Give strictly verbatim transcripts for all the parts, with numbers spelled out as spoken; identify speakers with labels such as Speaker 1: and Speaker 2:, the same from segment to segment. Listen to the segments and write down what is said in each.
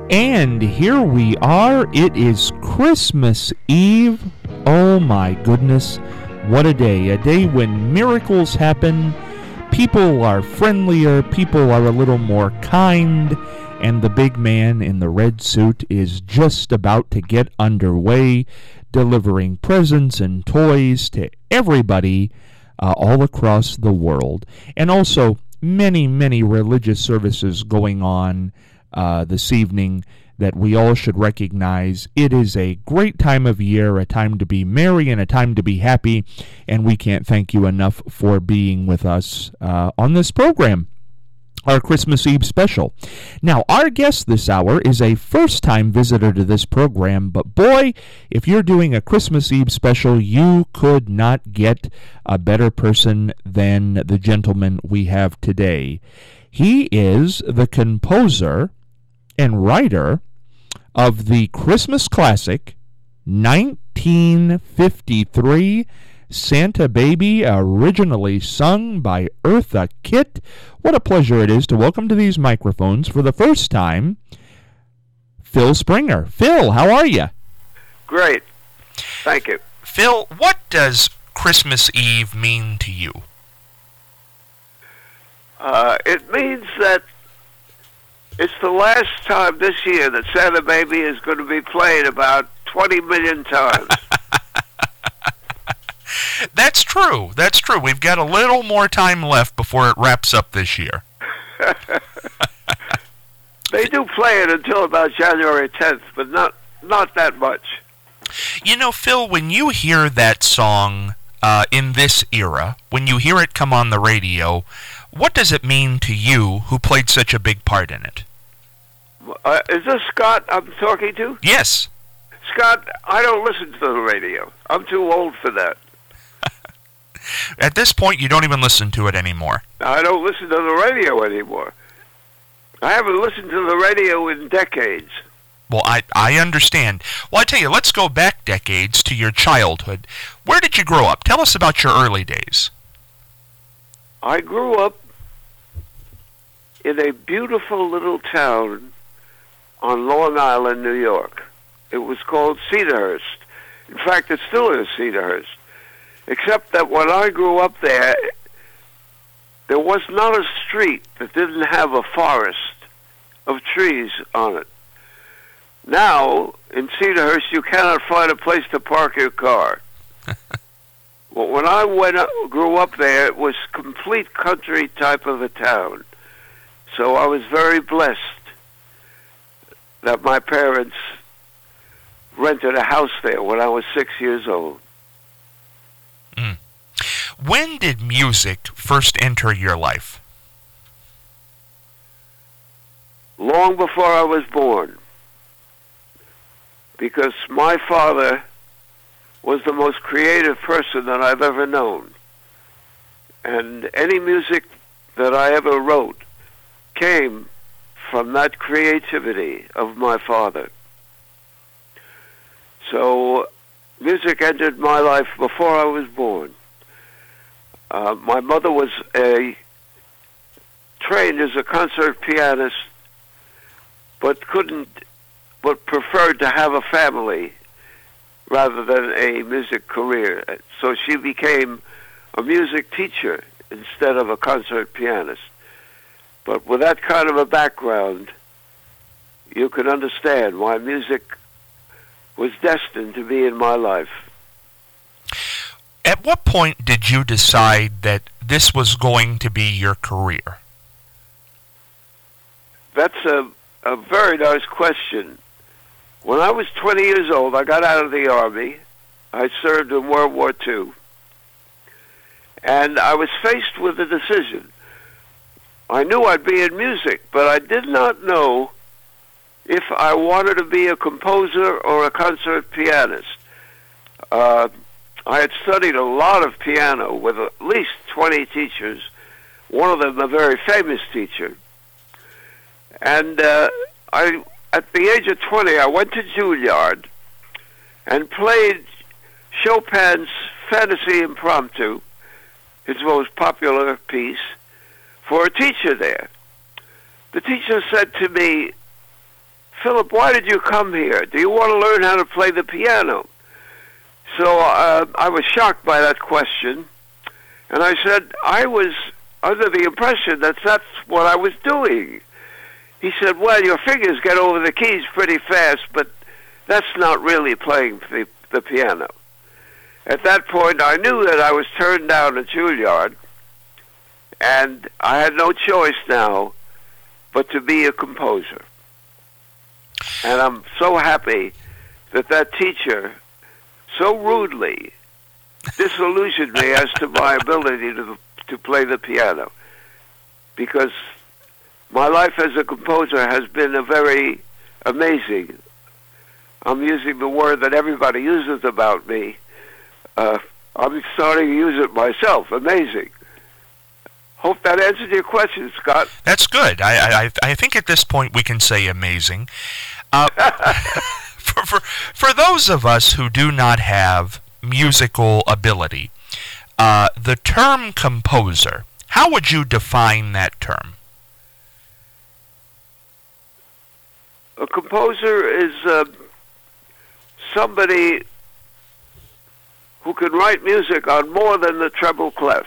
Speaker 1: And here we are. It is Christmas Eve. Oh my goodness. What a day. A day when miracles happen. People are friendlier. People are a little more kind. And the big man in the red suit is just about to get underway, delivering presents and toys to everybody uh, all across the world. And also many, many religious services going on Uh, this evening that we all should recognize. It is a great time of year, a time to be merry and a time to be happy, and we can't thank you enough for being with us uh, on this program, our Christmas Eve special. Now, our guest this hour is a first-time visitor to this program, but boy, if you're doing a Christmas Eve special, you could not get a better person than the gentleman we have today. He is the composer and writer of the Christmas classic nineteen fifty-three Santa Baby, originally sung by Eartha Kitt. What a pleasure it is to welcome to these microphones for the first time Phil Springer. Phil, how are you?
Speaker 2: Great. Thank you.
Speaker 1: Phil, what does Christmas Eve mean to you?
Speaker 2: Uh, it means that it's the last time this year that Santa Baby is going to be played about twenty million times.
Speaker 1: That's true. That's true. We've got a little more time left before it wraps up this year.
Speaker 2: They do play it until about January tenth, but not not that much.
Speaker 1: You know, Phil, when you hear that song uh, in this era, when you hear it come on the radio, what does it mean to you who played such a big part in it?
Speaker 2: Uh, is this Scott I'm talking to?
Speaker 1: Yes.
Speaker 2: Scott, I don't listen to the radio. I'm too old for that.
Speaker 1: At this point, you don't even listen to it anymore.
Speaker 2: I don't listen to the radio anymore. I haven't listened to the radio in decades.
Speaker 1: Well, I, I understand. Well, I tell you, let's go back decades to your childhood. Where did you grow up? Tell us about your early days.
Speaker 2: I grew up in a beautiful little town on Long Island, New York. It was called Cedarhurst. In fact, it still is Cedarhurst. Except that when I grew up there, there was not a street that didn't have a forest of trees on it. Now, in Cedarhurst, you cannot find a place to park your car. Well, when I went up, grew up there, it was complete country type of a town. So I was very blessed that my parents rented a house there when I was six years old.
Speaker 1: Mm. When did music first enter your life?
Speaker 2: Long before I was born. Because my father was the most creative person that I've ever known. And any music that I ever wrote came from that creativity of my father. So music entered my life before I was born. Uh, my mother was a trained as a concert pianist, but couldn't, but preferred to have a family rather than a music career. So she became a music teacher instead of a concert pianist. But with that kind of a background, you can understand why music was destined to be in my life.
Speaker 1: At what point did you decide that this was going to be your career?
Speaker 2: That's a, a very nice question. When I was twenty years old, I got out of the Army. I served in World War Two. And I was faced with a decision. I knew I'd be in music, but I did not know if I wanted to be a composer or a concert pianist. Uh, I had studied a lot of piano with at least twenty teachers, one of them a very famous teacher. And uh, I, at the age of twenty, I went to Juilliard and played Chopin's Fantasy Impromptu, his most popular piece, for a teacher there. The teacher said to me, Philip, why did you come here? Do you want to learn how to play the piano? So uh, I was shocked by that question, and I said, I was under the impression that that's what I was doing. He said, well, your fingers get over the keys pretty fast, but that's not really playing the, the piano. At that point, I knew that I was turned down at Juilliard, and I had no choice now but to be a composer. And I'm so happy that that teacher so rudely disillusioned me as to my ability to to play the piano, because my life as a composer has been a very amazing. I'm using the word that everybody uses about me. Uh, I'm starting to use it myself. Amazing. Hope that answered your question, Scott.
Speaker 1: That's good. I I, I think at this point we can say amazing. Uh, for, for for those of us who do not have musical ability, uh, the term composer, how would you define that term?
Speaker 2: A composer is uh, somebody who can write music on more than the treble clef.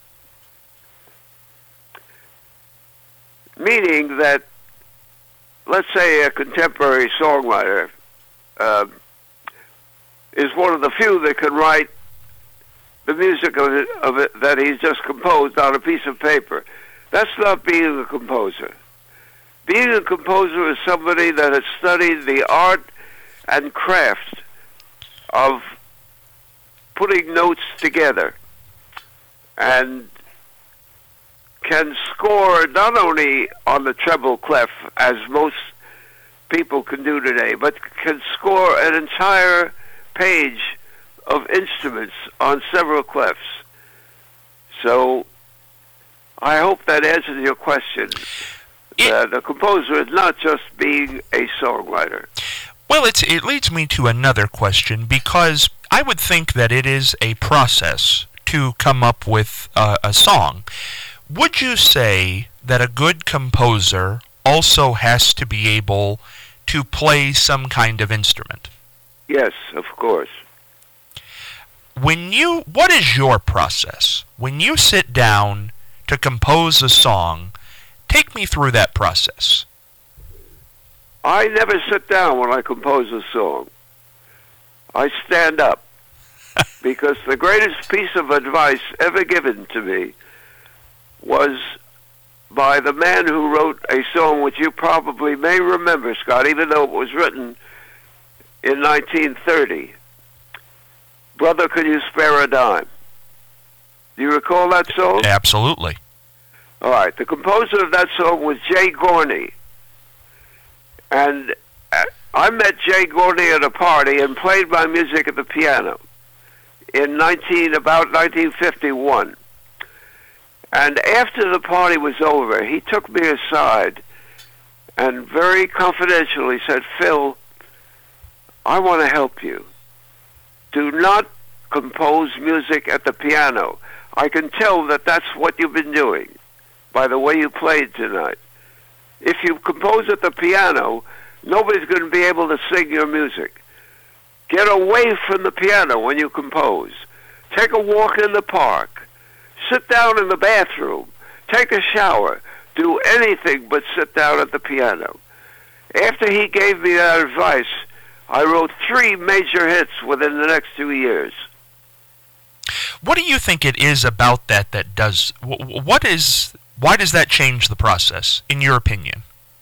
Speaker 2: Meaning that, let's say a contemporary songwriter uh, is one of the few that can write the music of it, of it that he's just composed on a piece of paper. That's not being a composer. Being a composer is somebody that has studied the art and craft of putting notes together and can score not only on the treble clef, as most people can do today, but can score an entire page of instruments on several clefs. So I hope that answers your question. It, that a composer is not just being a songwriter.
Speaker 1: Well, it's, it leads me to another question, because I would think that it is a process to come up with uh, a song. Would you say that a good composer also has to be able to play some kind of instrument?
Speaker 2: Yes, of course.
Speaker 1: When you, what is your process? When you sit down to compose a song, take me through that process.
Speaker 2: I never sit down when I compose a song. I stand up, because the greatest piece of advice ever given to me was by the man who wrote a song which you probably may remember, Scott, even though it was written in nineteen thirty. Brother, Could You Spare a Dime? Do you recall that song?
Speaker 1: Absolutely.
Speaker 2: All right. The composer of that song was Jay Gorney. And I met Jay Gorney at a party and played my music at the piano in nineteen about nineteen fifty-one. And after the party was over, he took me aside and very confidentially said, Phil, I want to help you. Do not compose music at the piano. I can tell that that's what you've been doing by the way you played tonight. If you compose at the piano, nobody's going to be able to sing your music. Get away from the piano when you compose. Take a walk in the park. Sit down in the bathroom. Take a shower. Do anything but sit down at the piano. After he gave me that advice, I wrote three major hits within the next two years.
Speaker 1: What do you think it is about that that does... What is... Why does that change the process, in your opinion?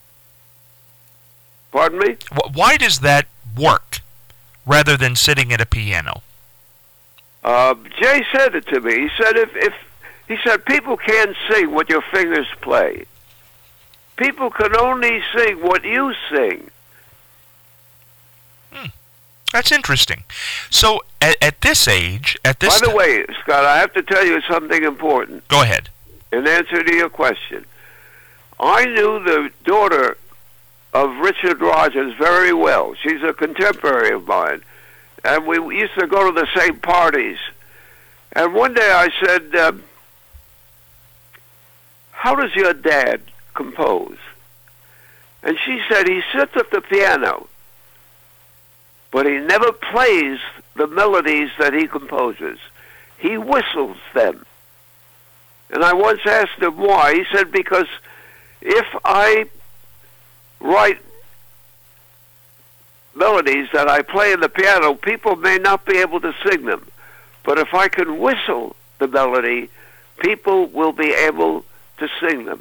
Speaker 2: Pardon me?
Speaker 1: Why does that work, rather than sitting at a piano?
Speaker 2: Uh, Jay said it to me. He said, if, if he said, people can't sing what your fingers play. People can only sing what you sing.
Speaker 1: Hmm. That's interesting. So, at, at this age, at this...
Speaker 2: By the way, Scott, I have to tell you something important.
Speaker 1: Go ahead.
Speaker 2: In answer to your question, I knew the daughter of Richard Rodgers very well. She's a contemporary of mine. And we used to go to the same parties. And one day I said, uh, how does your dad compose? And she said he sits at the piano, but he never plays the melodies that he composes. He whistles them. And I once asked him why. He said, because if I write melodies that I play in the piano, people may not be able to sing them. But if I can whistle the melody, people will be able to sing them.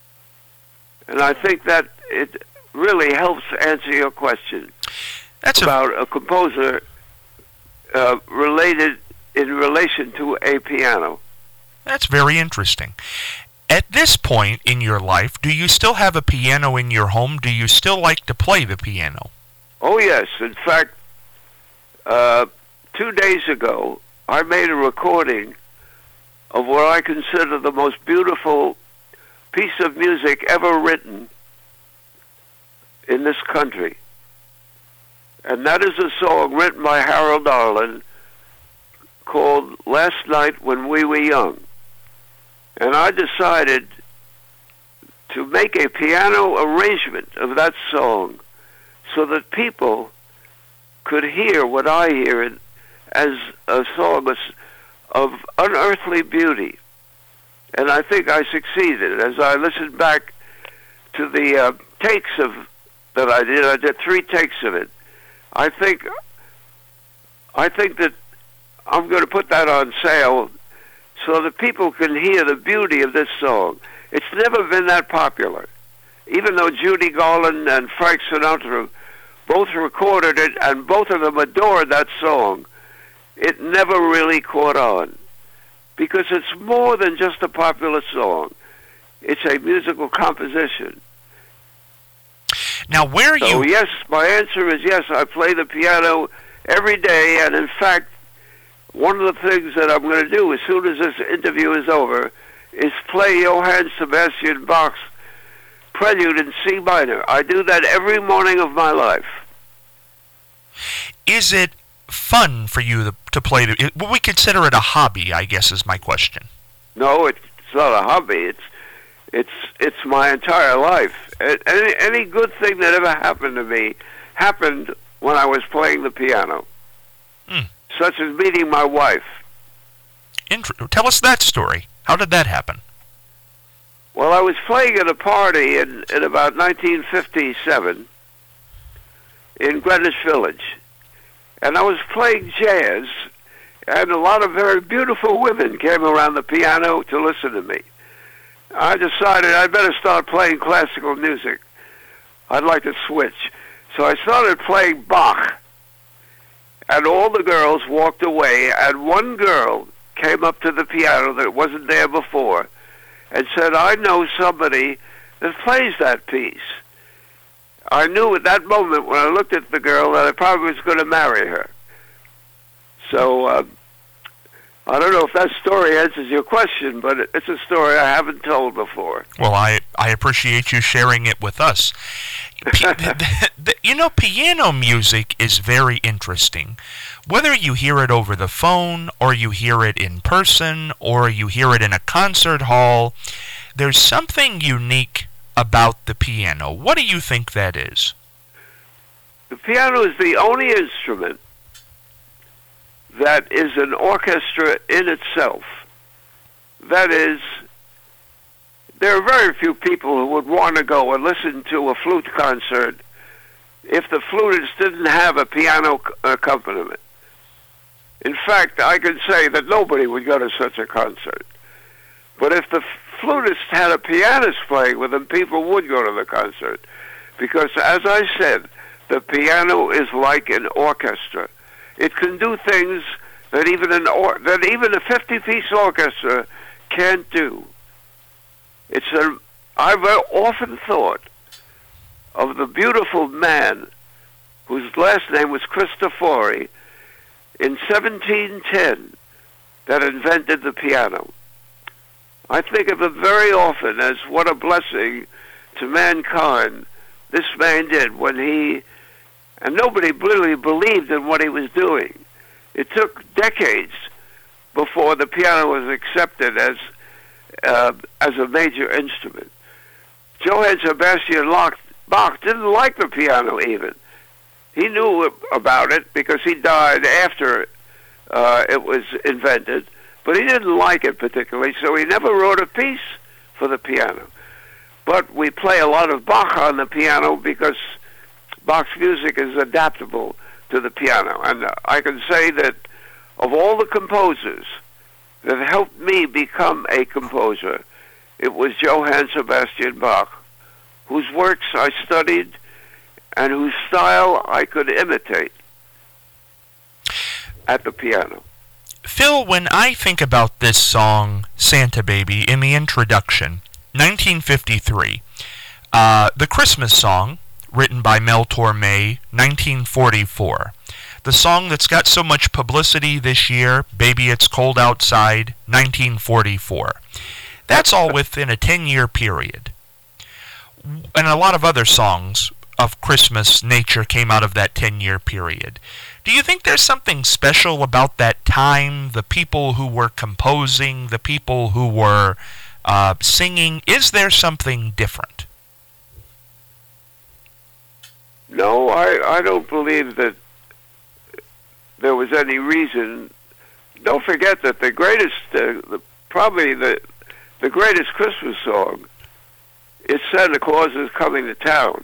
Speaker 2: And I think that it really helps answer your question.
Speaker 1: That's
Speaker 2: about
Speaker 1: a,
Speaker 2: a composer uh, related in relation to a piano.
Speaker 1: That's very interesting. At this point in your life, do you still have a piano in your home? Do you still like to play the piano?
Speaker 2: Oh, yes. In fact, uh, two days ago, I made a recording of what I consider the most beautiful piece of music ever written in this country. And that is a song written by Harold Arlen called Last Night When We Were Young. And I decided to make a piano arrangement of that song so that people could hear what I hear as a song of unearthly beauty. And I think I succeeded. As I listened back to the uh, takes of that I did, I did three takes of it. I think, I think that I'm going to put that on sale so that people can hear the beauty of this song. It's never been that popular. Even though Judy Garland and Frank Sinatra both recorded it and both of them adored that song, it never really caught on. Because it's more than just a popular song. It's a musical composition.
Speaker 1: Now, where are
Speaker 2: so,
Speaker 1: you...
Speaker 2: yes, my answer is yes, I play the piano every day, and in fact, one of the things that I'm going to do as soon as this interview is over is play Johann Sebastian Bach's Prelude in C minor. I do that every morning of my life.
Speaker 1: Is it fun for you to, to play? The, well, we consider it a hobby, I guess, is my question.
Speaker 2: No, it's not a hobby. It's it's it's my entire life. Any, any good thing that ever happened to me happened when I was playing the piano,
Speaker 1: hmm.
Speaker 2: such as meeting my wife.
Speaker 1: Inter- Tell us that story. How did that happen?
Speaker 2: Well, I was playing at a party in, in about nineteen fifty-seven in Greenwich Village. And I was playing jazz, and a lot of very beautiful women came around the piano to listen to me. I decided I'd better start playing classical music. I'd like to switch. So I started playing Bach, and all the girls walked away, and one girl came up to the piano that wasn't there before and said, I know somebody that plays that piece. I knew at that moment when I looked at the girl that I probably was going to marry her. So, uh, I don't know if that story answers your question, but it's a story I haven't told before.
Speaker 1: Well, I, I appreciate you sharing it with us. P- the, the, you know, piano music is very interesting. Whether you hear it over the phone, or you hear it in person, or you hear it in a concert hall, there's something unique about the piano. What do you think that is?
Speaker 2: The piano is the only instrument that is an orchestra in itself. That is, there are very few people who would want to go and listen to a flute concert if the flutist didn't have a piano accompaniment. In fact, I can say that nobody would go to such a concert. But if the flutist had a pianist playing with him, people would go to the concert. Because, as I said, the piano is like an orchestra. It can do things that even an or- that even a fifty-piece orchestra can't do. It's a. I've often thought of the beautiful man whose last name was Cristofori in seventeen ten that invented the piano. I think of him very often as what a blessing to mankind this man did when he, and nobody really believed in what he was doing. It took decades before the piano was accepted as uh, as a major instrument. Johann Sebastian Bach Bach didn't like the piano even. He knew about it because he died after uh, it was invented, but he didn't like it particularly, so he never wrote a piece for the piano. But we play a lot of Bach on the piano because Bach's music is adaptable to the piano. And I can say that of all the composers that helped me become a composer, it was Johann Sebastian Bach, whose works I studied and whose style I could imitate at the piano.
Speaker 1: Phil, when I think about this song, Santa Baby, in the introduction, nineteen fifty-three, uh, the Christmas song, written by Mel Torme, nineteen forty-four. The song that's got so much publicity this year, Baby It's Cold Outside, nineteen forty-four. That's all within a ten-year period. And a lot of other songs of Christmas nature came out of that ten-year period. Do you think there's something special about that time, the people who were composing, the people who were uh, singing? Is there something different?
Speaker 2: No, I, I don't believe that there was any reason. Don't forget that the greatest, uh, the, probably the the greatest Christmas song is Santa Claus is Coming to Town.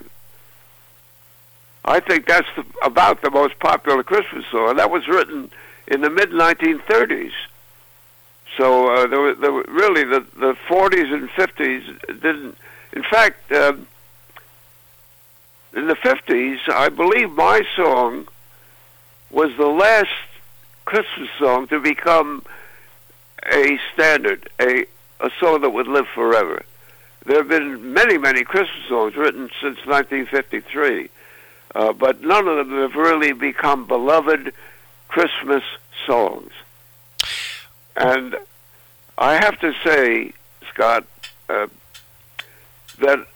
Speaker 2: I think that's the, about the most popular Christmas song. That was written in the mid nineteen thirties. So uh, there were, there were really the, the forties and fifties didn't. In fact, um, in the fifties, I believe my song was the last Christmas song to become a standard, a a song that would live forever. There have been many, many Christmas songs written since nineteen fifty-three. Uh, but none of them have really become beloved Christmas songs. And I have to say, Scott, uh, that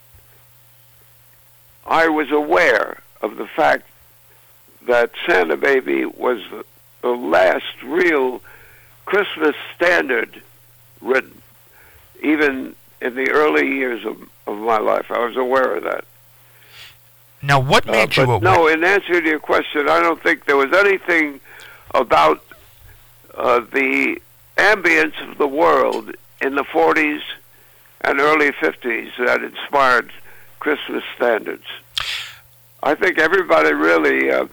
Speaker 2: I was aware of the fact that Santa Baby was the, the last real Christmas standard written, even in the early years of, of my life. I was aware of that.
Speaker 1: Now, what made
Speaker 2: uh,
Speaker 1: you aware?
Speaker 2: No, in answer to your question, I don't think there was anything about uh, the ambience of the world in the forties and early fifties that inspired Christmas standards. I think everybody really uh,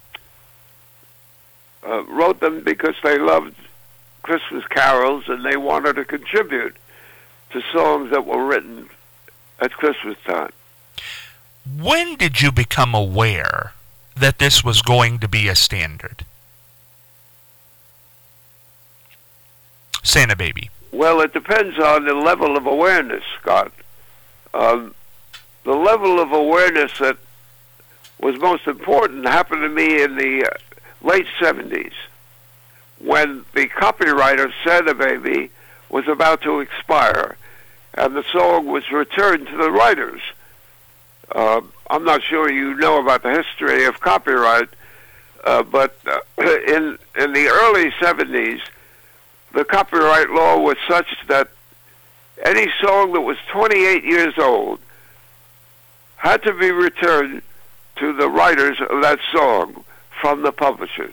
Speaker 2: uh, wrote them because they loved Christmas carols and they wanted to contribute to songs that were written at Christmas time.
Speaker 1: When did you become aware that this was going to be a standard? Santa Baby.
Speaker 2: Well, it depends on the level of awareness, Scott. Um, the level of awareness that was most important happened to me in the uh, late seventies, when the copyright of Santa Baby was about to expire, and the song was returned to the writers. Uh, I'm not sure you know about the history of copyright, uh, but uh, in in the early seventies, the copyright law was such that any song that was twenty-eight years old had to be returned to the writers of that song from the publishers.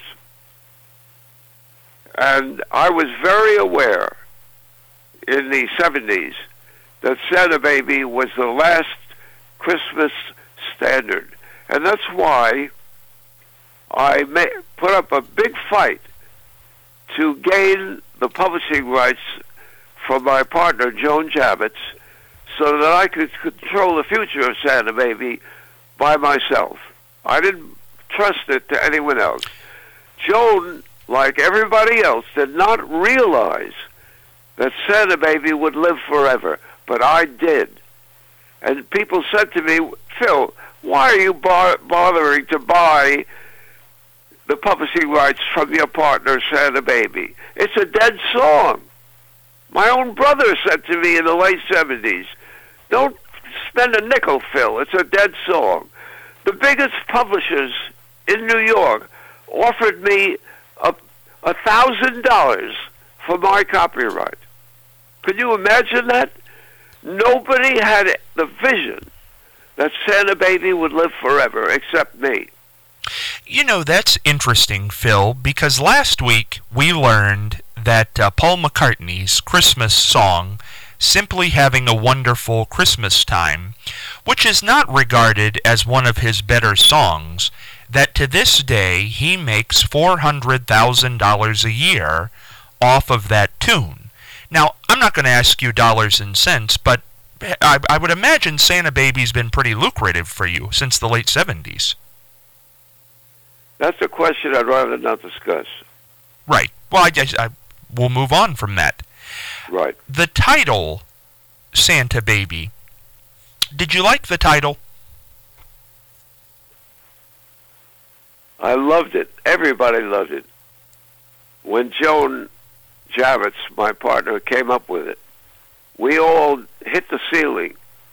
Speaker 2: And I was very aware in the seventies that Santa Baby was the last Christmas standard. And that's why I may, put up a big fight to gain the publishing rights from my partner, Joan Javits, so that I could control the future of Santa Baby by myself. I didn't trust it to anyone else. Joan, like everybody else, did not realize that Santa Baby would live forever, but I did. And people said to me, Phil, why are you bar- bothering to buy the publishing rights from your partner, Santa Baby? It's a dead song. My own brother said to me in the late seventies, don't spend a nickel, Phil. It's a dead song. The biggest publishers in New York offered me a a thousand dollars for my copyright. Could you imagine that? Nobody had the vision that Santa Baby would live forever, except me.
Speaker 1: You know, that's interesting, Phil, because last week we learned that uh, Paul McCartney's Christmas song, Simply Having a Wonderful Christmas Time, which is not regarded as one of his better songs, that to this day he makes four hundred thousand dollars a year off of that tune. Now, I'm not going to ask you dollars and cents, but I, I would imagine Santa Baby's been pretty lucrative for you since the late seventies.
Speaker 2: That's a question I'd rather not discuss.
Speaker 1: Right. Well, I, I, I we'll move on from that.
Speaker 2: Right.
Speaker 1: The title, Santa Baby, did you like the title?
Speaker 2: I loved it. Everybody loved it. When Joan Javits, my partner, came up with it, we all hit the ceiling.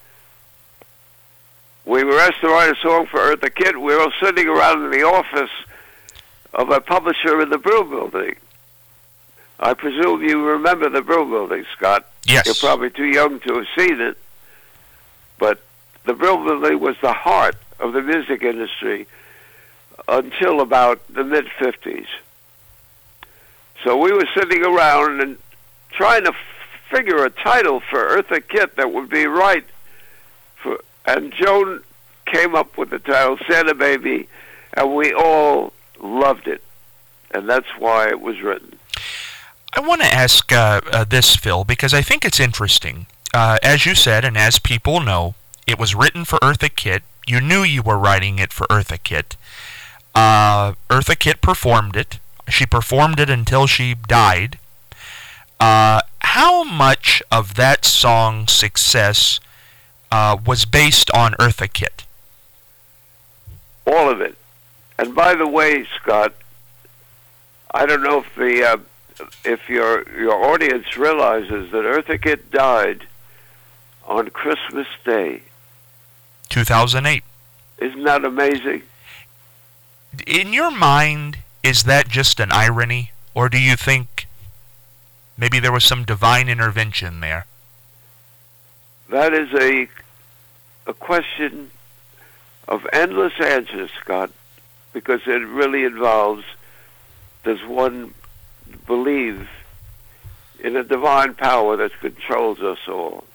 Speaker 2: We were asked to write a song for Eartha Kitt. We were all sitting around in the office of a publisher in the Brill Building. I presume you remember the Brill Building, Scott.
Speaker 1: Yes.
Speaker 2: You're probably too young to have seen it. But the Brill Building was the heart of the music industry until about the mid-fifties. So we were sitting around and trying to f- figure a title for Eartha Kitt that would be right. For, and Joan came up with the title Santa Baby, and we all loved it. And that's why it was written.
Speaker 1: I want to ask uh, uh, this, Phil, because I think it's interesting. Uh, as you said, and as people know, it was written for Eartha Kitt. You knew you were writing it for Eartha Kitt. Uh, Eartha Kitt performed it. She performed it until she died. Uh, how much of that song's success uh, was based on Eartha Kitt?
Speaker 2: All of it. And by the way, Scott, I don't know if the uh, if your your audience realizes that Eartha Kitt died on Christmas Day.
Speaker 1: two thousand eight.
Speaker 2: Isn't that amazing?
Speaker 1: In your mind, is that just an irony, or do you think maybe there was some divine intervention there?
Speaker 2: That is a a question of endless answers, Scott, because it really involves, does one believe in a divine power that controls us all?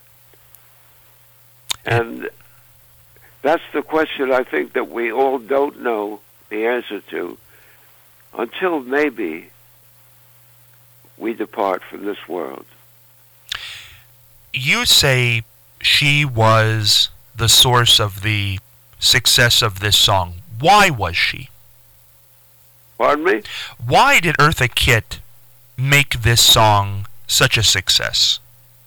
Speaker 2: And that's the question I think that we all don't know the answer to until maybe we depart from this world.
Speaker 1: You say she was the source of the success of this song. Why was she?
Speaker 2: Pardon me?
Speaker 1: Why did Eartha Kitt make this song such a success?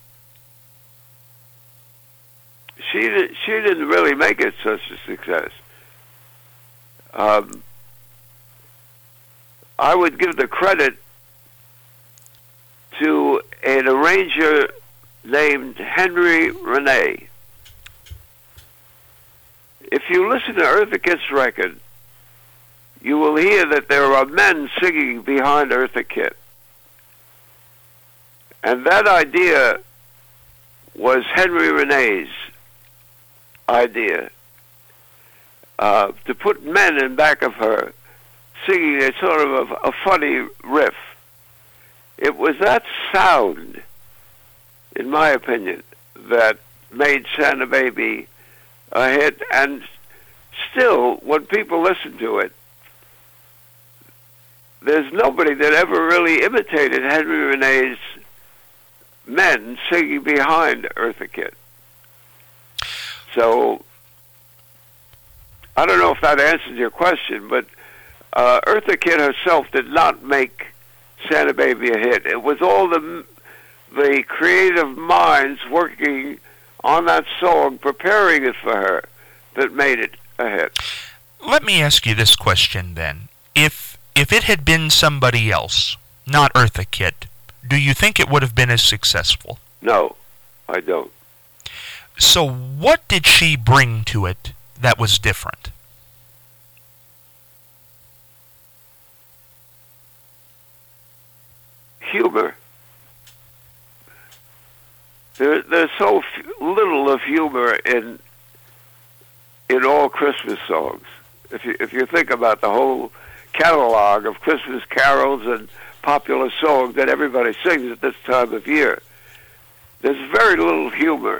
Speaker 2: She did, she didn't really make it such a success. Um, I would give the credit to an arranger named Henry Renee. If you listen to Eartha Kitt's record, you will hear that there are men singing behind Eartha Kitt. And that idea was Henry Renee's idea, uh, to put men in back of her singing a sort of a, a funny riff. It was that sound, in my opinion, that made Santa Baby a hit, and still, when people listen to it, there's nobody that ever really imitated Henry Renee's men singing behind Eartha Kitt. So, I don't know if that answers your question, but uh, Eartha Kitt herself did not make Santa Baby a hit. It was all the the creative minds working on that song, preparing it for her, that made it a hit.
Speaker 1: Let me ask you this question then. If if it had been somebody else, not Eartha Kitt, do you think it would have been as successful?
Speaker 2: No, I don't.
Speaker 1: So what did she bring to it that was different?
Speaker 2: Humor. There, there's so f- little of humor in in all Christmas songs. If you if you think about the whole catalog of Christmas carols and popular songs that everybody sings at this time of year, there's very little humor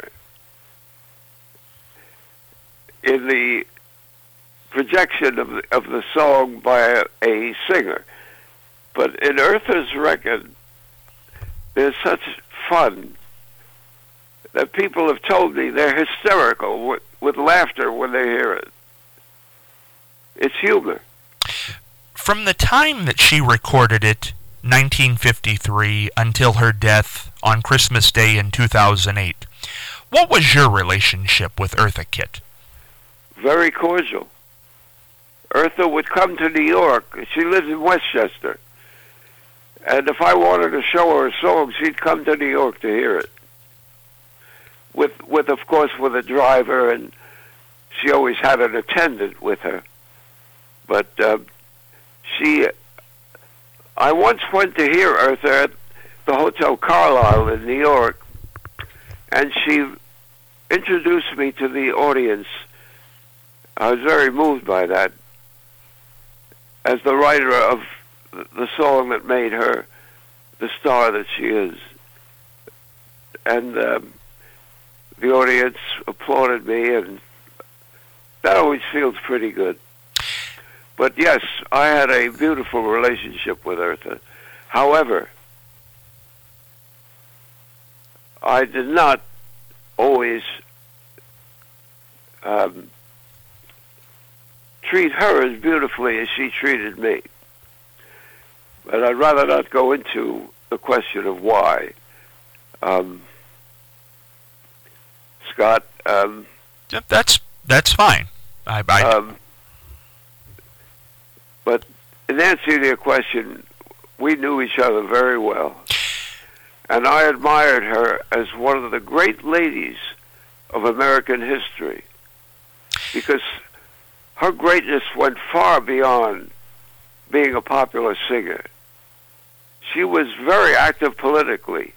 Speaker 2: in the projection of the, of the song by a, a singer. But in Eartha's record, there's such fun that people have told me they're hysterical with, with laughter when they hear it. It's humor.
Speaker 1: From the time that she recorded it, nineteen fifty-three, until her death on Christmas Day in two thousand eight, what was your relationship with Eartha Kitt?
Speaker 2: Very cordial. Eartha would come to New York. She lives in Westchester. And if I wanted to show her a song, she'd come to New York to hear it. With, with of course, with a driver, and she always had an attendant with her. But uh, she, I once went to hear Eartha at the Hotel Carlyle in New York, and she introduced me to the audience. I was very moved by that, as the writer of the song that made her the star that she is. And um, the audience applauded me, and that always feels pretty good. But yes, I had a beautiful relationship with Eartha. However, I did not always um, treat her as beautifully as she treated me. But I'd rather not go into the question of why. Um, Scott? Um,
Speaker 1: yep, that's that's fine. I, I
Speaker 2: um, but in answer to your question, we knew each other very well. And I admired her as one of the great ladies of American history, because her greatness went far beyond being a popular singer. She was very active politically,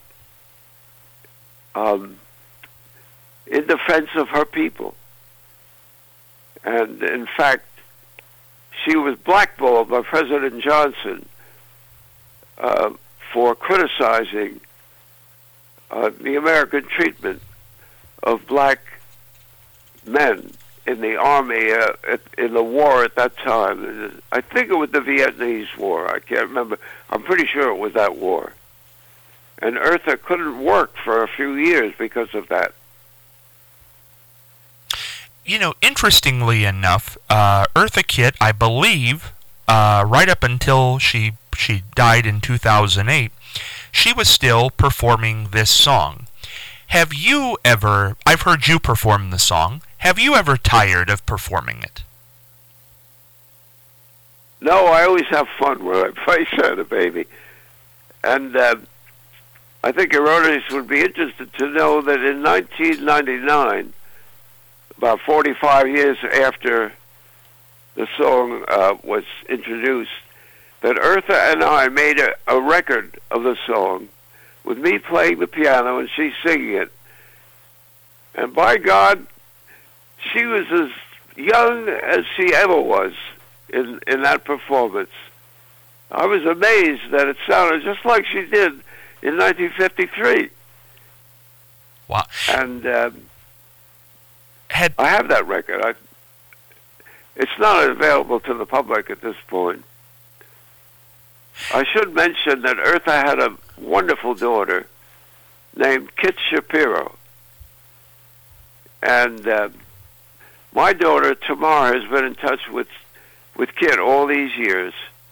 Speaker 2: um, in defense of her people. And in fact, she was blackballed by President Johnson uh, for criticizing uh, the American treatment of black men in the army, uh, at, in the war at that time. I think it was the Vietnamese War. I can't remember. I'm pretty sure it was that war. And Eartha couldn't work for a few years because of that.
Speaker 1: You know, interestingly enough, uh, Eartha Kitt, I believe, uh, right up until she she died in two thousand eight, she was still performing this song. Have you ever, I've heard you perform the song, have you ever tired of performing it?
Speaker 2: No, I always have fun when I play Santa Baby. And uh, I think your audience would be interested to know that in nineteen ninety-nine, about forty-five years after the song uh, was introduced, that Eartha and I made a, a record of the song with me playing the piano and she singing it. And by God, she was as young as she ever was in, in that performance. I was amazed that it sounded just like she did in nineteen fifty-three.
Speaker 1: Wow.
Speaker 2: And um,
Speaker 1: Had
Speaker 2: I have that record. I, it's not available to the public at this point. I should mention that Eartha had a wonderful daughter named Kit Shapiro. And uh, my daughter, Tamar, has been in touch with, with Kit all these years.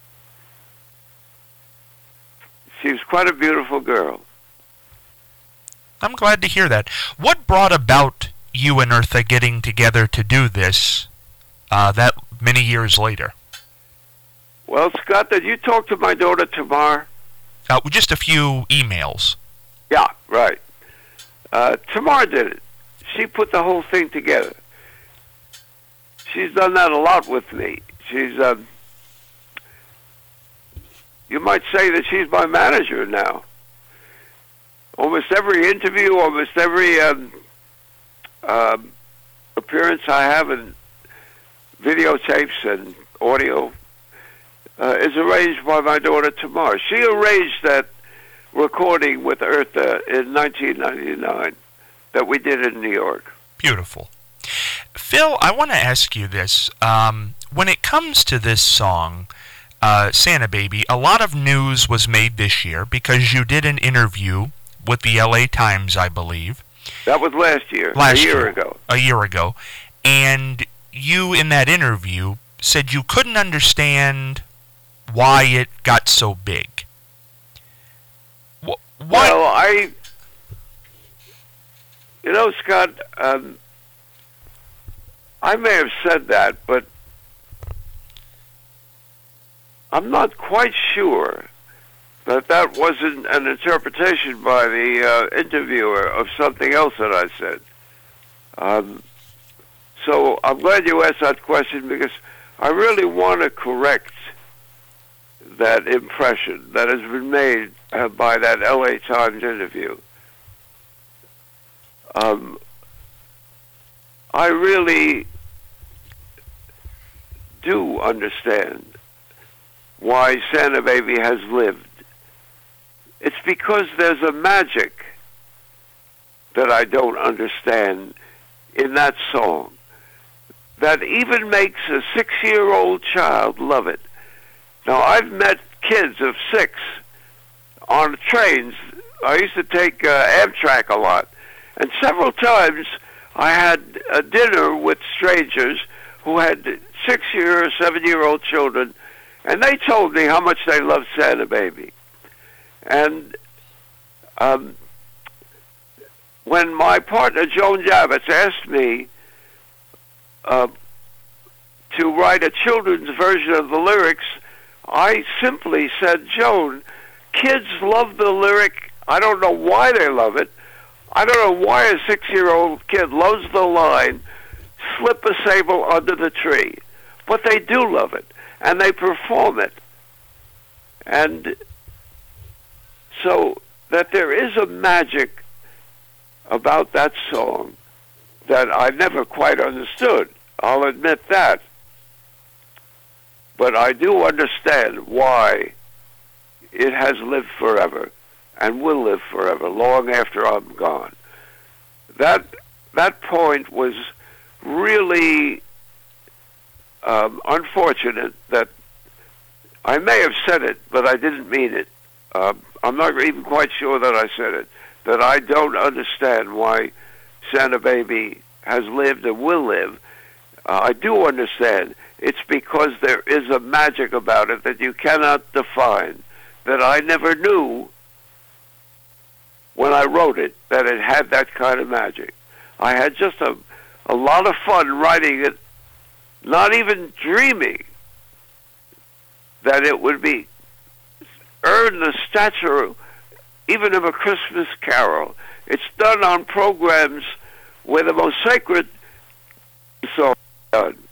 Speaker 2: She was quite a beautiful girl.
Speaker 1: I'm glad to hear that. What brought about you and Eartha getting together to do this uh, that many years later?
Speaker 2: Well, Scott, did you talk to my daughter Tamar?
Speaker 1: Uh, just a few emails.
Speaker 2: Yeah, right. Uh, Tamar did it. She put the whole thing together. She's done that a lot with me. She's, um, you might say that she's my manager now. Almost every interview, almost every um, um, appearance I have in, videotapes and audio, uh, is arranged by my daughter Tamar. She arranged that recording with Eartha in nineteen ninety-nine that we did in New York.
Speaker 1: Beautiful. Phil, I want to ask you this. Um, when it comes to this song, uh, Santa Baby, a lot of news was made this year because you did an interview with the L A Times, I believe.
Speaker 2: That was last year,
Speaker 1: last
Speaker 2: a year,
Speaker 1: year
Speaker 2: ago.
Speaker 1: A year ago. And you, in that interview, said you couldn't understand why it got so big. Wh- why?
Speaker 2: Well, I... You know, Scott, um, I may have said that, but I'm not quite sure that that wasn't an interpretation by the uh, interviewer of something else that I said. Um, so I'm glad you asked that question because I really want to correct that impression that has been made uh, by that L A Times interview. Um, I really do understand why Santa Baby has lived. It's because there's a magic that I don't understand in that song that even makes a six-year-old child love it. Now, I've met kids of six on trains. I used to take uh, Amtrak a lot. And several times I had a dinner with strangers who had six-year or seven-year-old children, and they told me how much they loved Santa Baby. And um, when my partner, Joan Javits, asked me uh, to write a children's version of the lyrics, I simply said, Joan, kids love the lyric. I don't know why they love it. I don't know why a six-year-old kid loves the line, slip a sable under the tree. But they do love it, and they perform it. And so that there is a magic about that song that I never quite understood. I'll admit that. But I do understand why it has lived forever and will live forever, long after I'm gone. That that point was really um, unfortunate that I may have said it, but I didn't mean it. Uh, I'm not even quite sure that I said it, that I don't understand why Santa Baby has lived and will live. Uh, I do understand. It's because there is a magic about it that you cannot define, that I never knew when I wrote it, that it had that kind of magic. I had just a, a lot of fun writing it, not even dreaming that it would be earn the stature even of a Christmas carol. It's done on programs where the most sacred songs are done.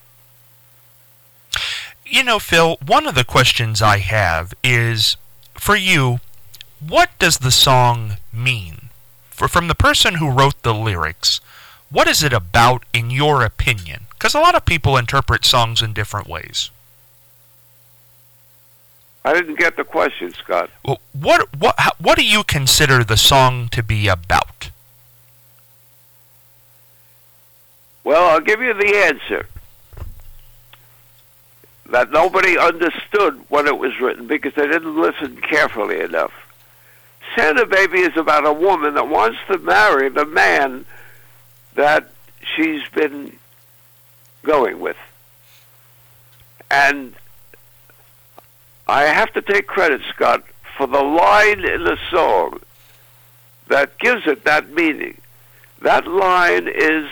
Speaker 1: You know, Phil, one of the questions I have is, for you, what does the song mean? For from the person who wrote the lyrics, what is it about in your opinion? Because a lot of people interpret songs in different ways.
Speaker 2: I didn't get the question, Scott.
Speaker 1: Well, what what what do you consider the song to be about?
Speaker 2: Well, I'll give you the answer. That nobody understood when it was written because they didn't listen carefully enough. Santa Baby is about a woman that wants to marry the man that she's been going with. And I have to take credit, Scott, for the line in the song that gives it that meaning. That line is,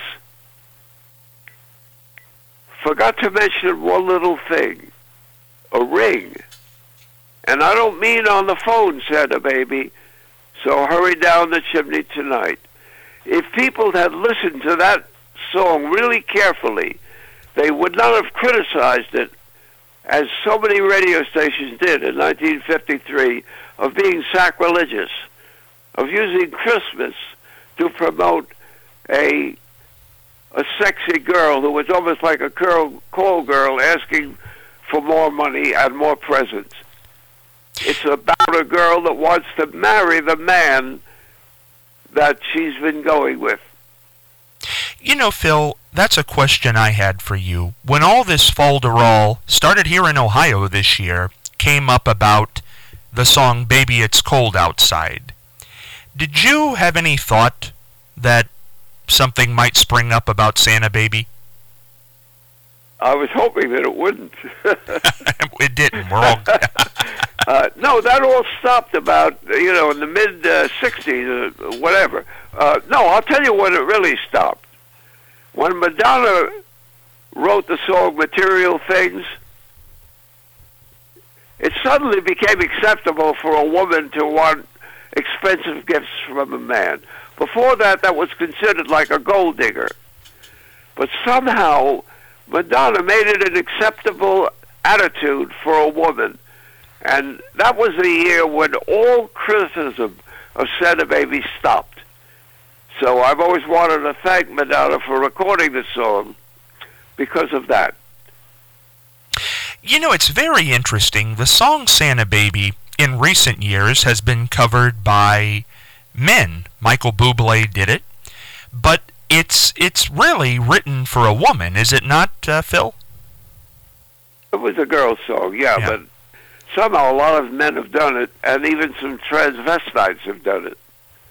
Speaker 2: forgot to mention one little thing, a ring. And I don't mean on the phone, Santa Baby, so hurry down the chimney tonight. If people had listened to that song really carefully, they would not have criticized it, as so many radio stations did in nineteen fifty-three, of being sacrilegious, of using Christmas to promote a a sexy girl who was almost like a curl, call girl asking for more money and more presents. It's about a girl that wants to marry the man that she's been going with.
Speaker 1: You know, Phil, that's a question I had for you. When all this falderall started here in Ohio this year, came up about the song Baby It's Cold Outside, did you have any thought that something might spring up about Santa Baby?
Speaker 2: I was hoping that it wouldn't.
Speaker 1: It didn't. We're all...
Speaker 2: uh, no, that all stopped about, you know, in the mid-sixties, uh, uh, whatever. Uh, no, I'll tell you when it really stopped. When Madonna wrote the song Material Things, it suddenly became acceptable for a woman to want expensive gifts from a man. Before that, that was considered like a gold digger. But somehow, Madonna made it an acceptable attitude for a woman. And that was the year when all criticism of Santa Baby stopped. So I've always wanted to thank Madonna for recording the song because of that.
Speaker 1: You know, it's very interesting. The song Santa Baby in recent years has been covered by men. Michael Bublé did it. But it's it's really written for a woman, is it not, uh, Phil?
Speaker 2: It was a girl's song, yeah, yeah, but somehow a lot of men have done it, and even some transvestites have done it.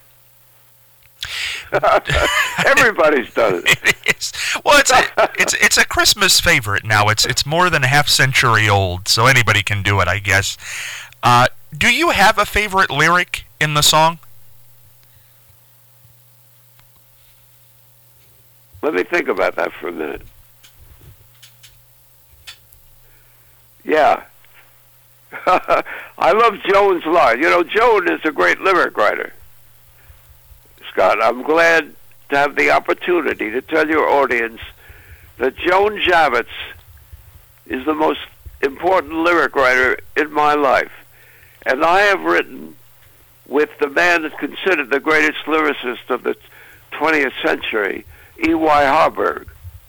Speaker 2: Everybody's done it.
Speaker 1: It is. Well, it's a, it's it's a Christmas favorite now. It's it's more than a half century old, so anybody can do it, I guess. Uh, do you have a favorite lyric in the song?
Speaker 2: Let me think about that for a minute. Yeah. I love Joan's line. You know, Joan is a great lyric writer. Scott, I'm glad to have the opportunity to tell your audience that Joan Javits is the most important lyric writer in my life. And I have written with the man that's considered the greatest lyricist of the twentieth century, E Y Harburg.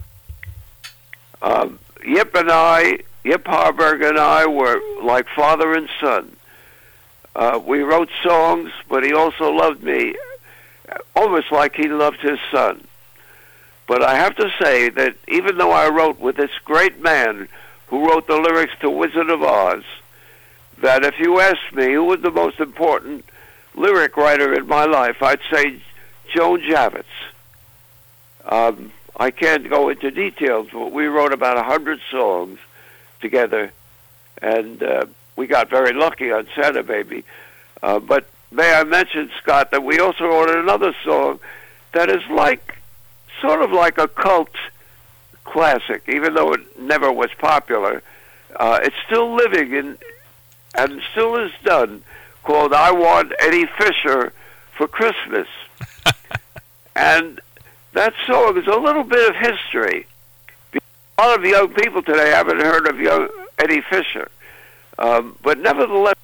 Speaker 2: Um, Yip and I, Yip Harburg and I were like father and son. Uh, we wrote songs, but he also loved me almost like he loved his son. But I have to say that even though I wrote with this great man who wrote the lyrics to Wizard of Oz, that if you asked me who was the most important lyric writer in my life, I'd say Joan Javits. Um, I can't go into details, but we wrote about a hundred songs together, and uh, we got very lucky on Santa Baby. Uh, but may I mention, Scott, that we also wrote another song that is like, sort of like a cult classic, even though it never was popular. Uh, it's still living in, and still is done, called I Want Eddie Fisher for Christmas. And that song is a little bit of history. A lot of young people today haven't heard of young Eddie Fisher. Um, but nevertheless,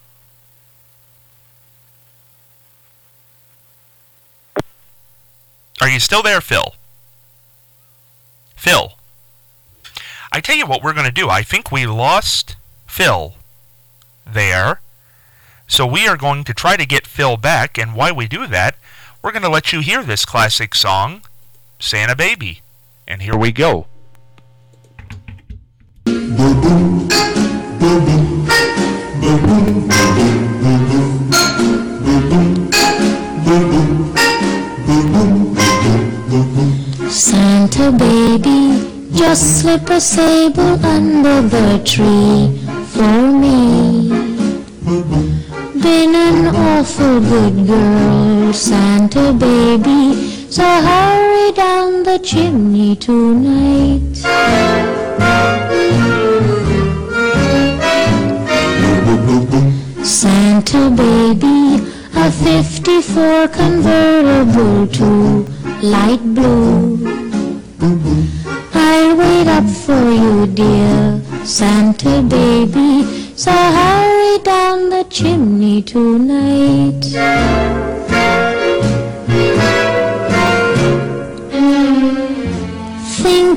Speaker 1: are you still there, Phil? Phil? I tell you what we're going to do. I think we lost Phil there. So we are going to try to get Phil back, and while we do that, we're going to let you hear this classic song, Santa Baby. And here we go.
Speaker 3: Santa baby, just slip a sable under the tree for me. Been an awful good girl, Santa baby, so hurry down the chimney tonight. Santa baby, a fifty-four convertible to light blue. I'll wait up for you, dear Santa baby, so hurry down the chimney tonight.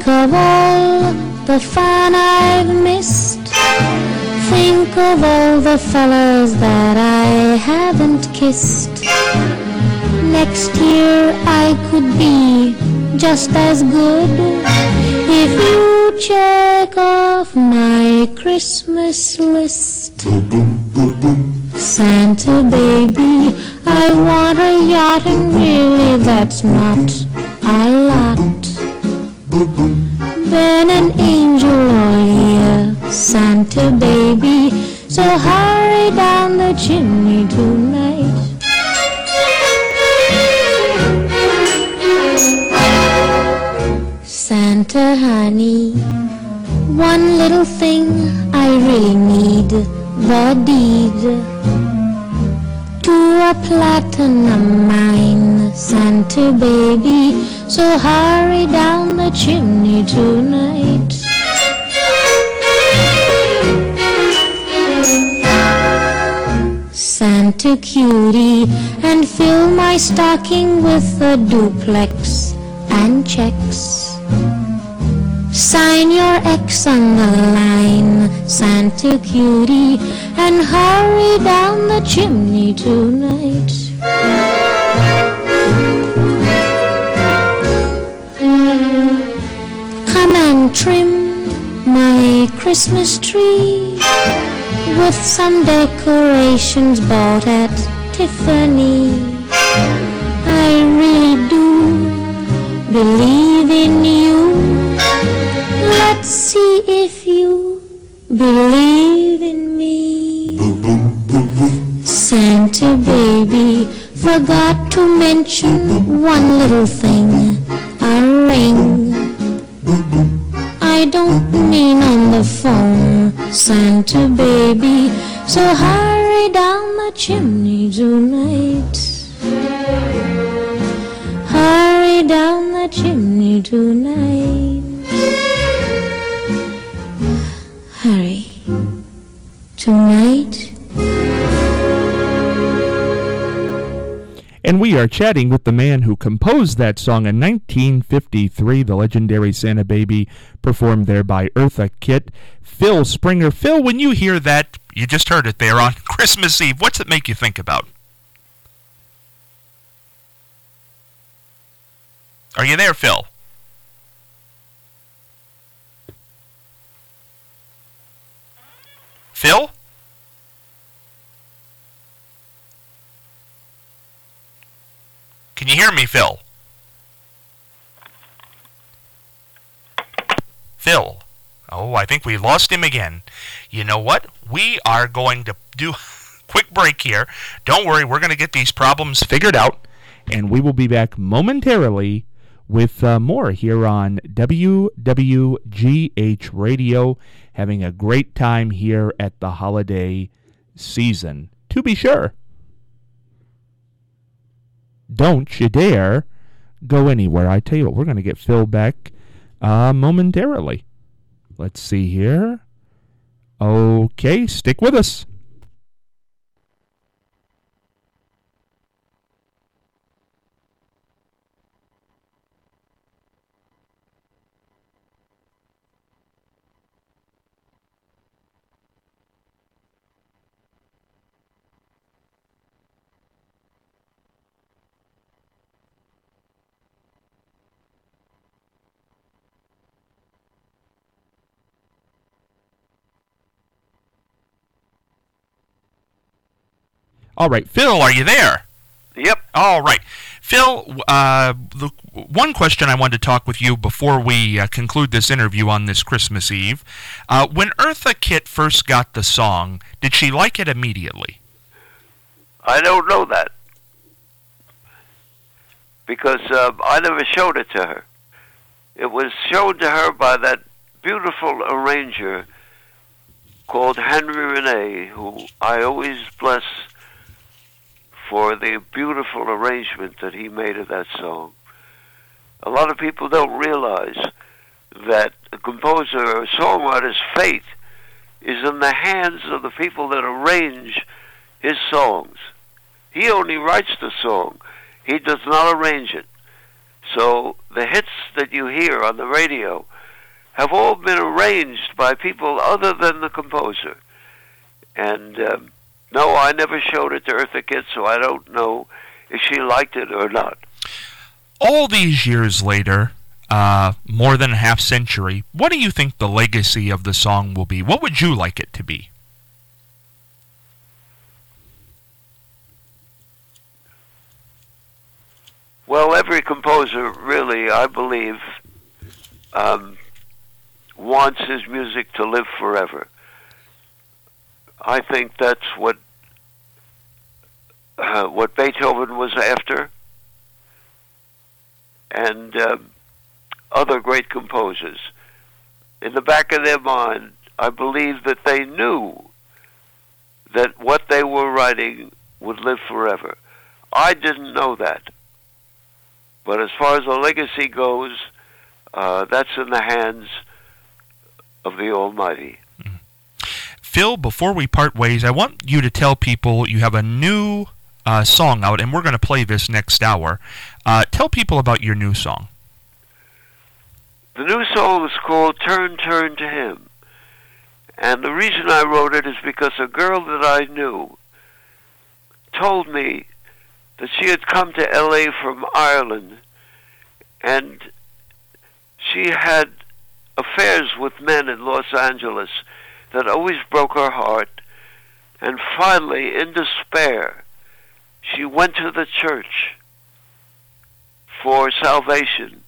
Speaker 3: Think of all the fun I've missed. Think of all the fellas that I haven't kissed. Next year I could be just as good if you check off my Christmas list. Santa baby, I want a yacht, and really that's not a lot. Been an angel all year, Santa baby, so hurry down the chimney tonight. Santa honey, one little thing I really need, the deed to a platinum mine, Santa baby, so hurry down the chimney tonight. Santa cutie, and fill my stocking with a duplex and checks. Sign your X on the line, Santa cutie, and hurry down the chimney tonight. Come and trim my Christmas tree with some decorations bought at Tiffany. I really do believe in you. Let's see if you believe in me. Santa baby, forgot to mention one little thing, a ring. I don't mean on the phone, Santa baby, so hurry down the chimney tonight. Hurry down the chimney tonight. Hurry. Tonight.
Speaker 1: And we are chatting with the man who composed that song in nineteen fifty-three, the legendary Santa Baby, performed there by Eartha Kitt, Phil Springer. Phil, when you hear that, you just heard it there on Christmas Eve, what's it make you think about? Are you there, Phil? Phil? Can you hear me, Phil? Phil. Oh, I think we lost him again. You know what? We are going to do a quick break here. Don't worry, we're going to get these problems figured out, and we will be back momentarily with uh, more here on W W G H Radio, having a great time here at the holiday season, to be sure. Don't you dare go anywhere. I tell you what, we're going to get Phil back uh, momentarily. Let's see here. Okay, stick with us. All right, Phil, are you there?
Speaker 2: Yep.
Speaker 1: All right. Phil, uh, the one question I wanted to talk with you before we uh, conclude this interview on this Christmas Eve. Uh, when Eartha Kitt first got the song, did she like it immediately?
Speaker 2: I don't know that. Because uh, I never showed it to her. It was shown to her by that beautiful arranger called Henry Renee, who I always bless for the beautiful arrangement that he made of that song. A lot of people don't realize that a composer or a songwriter's fate is in the hands of the people that arrange his songs. He only writes the song. He does not arrange it. So the hits that you hear on the radio have all been arranged by people other than the composer. And um, no, I never showed it to Eartha Kitt, so I don't know if she liked it or not.
Speaker 1: All these years later, uh, more than a half century, what do you think the legacy of the song will be? What would you like it to be?
Speaker 2: Well, every composer, really, I believe, um, wants his music to live forever. I think that's what uh, what Beethoven was after, and um, other great composers. In the back of their mind, I believe that they knew that what they were writing would live forever. I didn't know that. But as far as the legacy goes, uh, that's in the hands of the Almighty.
Speaker 1: Mm-hmm. Phil, before we part ways, I want you to tell people you have a new uh, song out, and we're going to play this next hour. Uh, tell people about your new song.
Speaker 2: The new song is called Turn, Turn to Him. And the reason I wrote it is because a girl that I knew told me that she had come to L A from Ireland, and she had affairs with men in Los Angeles that always broke her heart. And finally, in despair, she went to the church for salvation.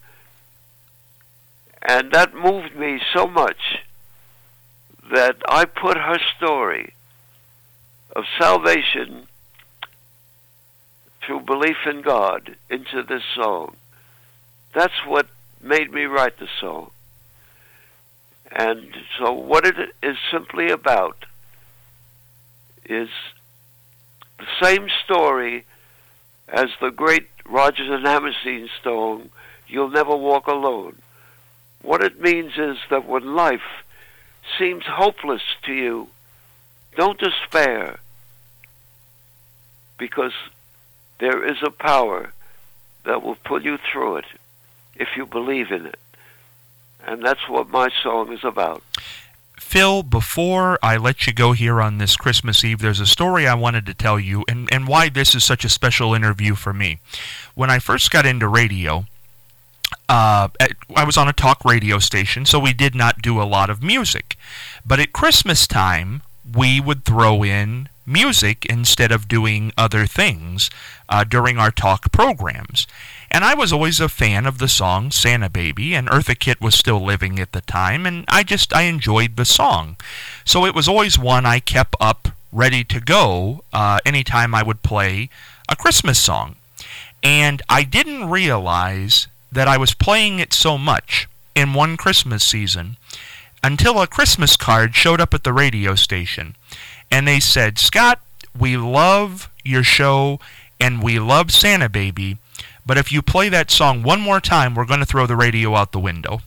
Speaker 2: And that moved me so much that I put her story of salvation through belief in God into this song. That's what made me write the song. And so what it is simply about is the same story as the great Rodgers and Hammerstein song, You'll Never Walk Alone. What it means is that when life seems hopeless to you, don't despair, because there is a power that will pull you through it if you believe in it. And that's what my song is about.
Speaker 1: Phil, before I let you go here on this Christmas Eve, there's a story I wanted to tell you, and, and why this is such a special interview for me. When I first got into radio, uh, I was on a talk radio station, so we did not do a lot of music. But at Christmas time, we would throw in music instead of doing other things uh, during our talk programs. And I was always a fan of the song Santa Baby, and Eartha Kitt was still living at the time, and I just, I enjoyed the song. So it was always one I kept up ready to go uh, anytime I would play a Christmas song. And I didn't realize that I was playing it so much in one Christmas season until a Christmas card showed up at the radio station. And they said, Scott, we love your show, and we love Santa Baby, but if you play that song one more time, we're going to throw the radio out the window.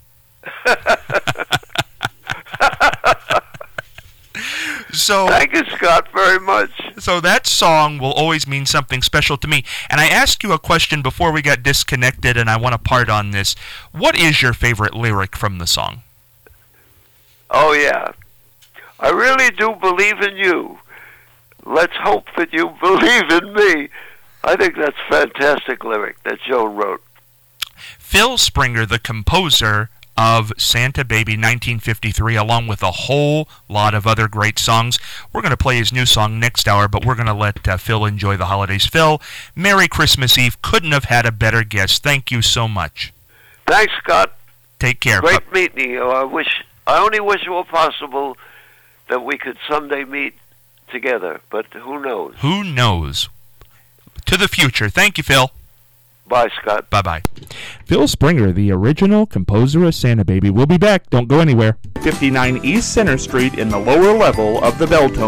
Speaker 1: So,
Speaker 2: thank you, Scott, very much.
Speaker 1: So that song will always mean something special to me. And I asked you a question before we got disconnected, and I want to part on this. What is your favorite lyric from the song?
Speaker 2: Oh, yeah. I really do believe in you. Let's hope that you believe in me. I think that's a fantastic lyric that Joan wrote.
Speaker 1: Phil Springer, the composer of Santa Baby nineteen fifty-three, along with a whole lot of other great songs. We're going to play his new song next hour, but we're going to let uh, Phil enjoy the holidays. Phil, Merry Christmas Eve. Couldn't have had a better guest. Thank you so much.
Speaker 2: Thanks, Scott.
Speaker 1: Take care.
Speaker 2: Great Bu- meeting you. I wish, I only wish it were possible that we could someday meet together, but who knows?
Speaker 1: Who knows? To the future. Thank you, Phil.
Speaker 2: Bye, Scott.
Speaker 1: Bye-bye. Phil Springer, the original composer of Santa Baby. We'll be back. Don't go anywhere.
Speaker 4: fifty-nine East Center Street in the lower level of the Beltone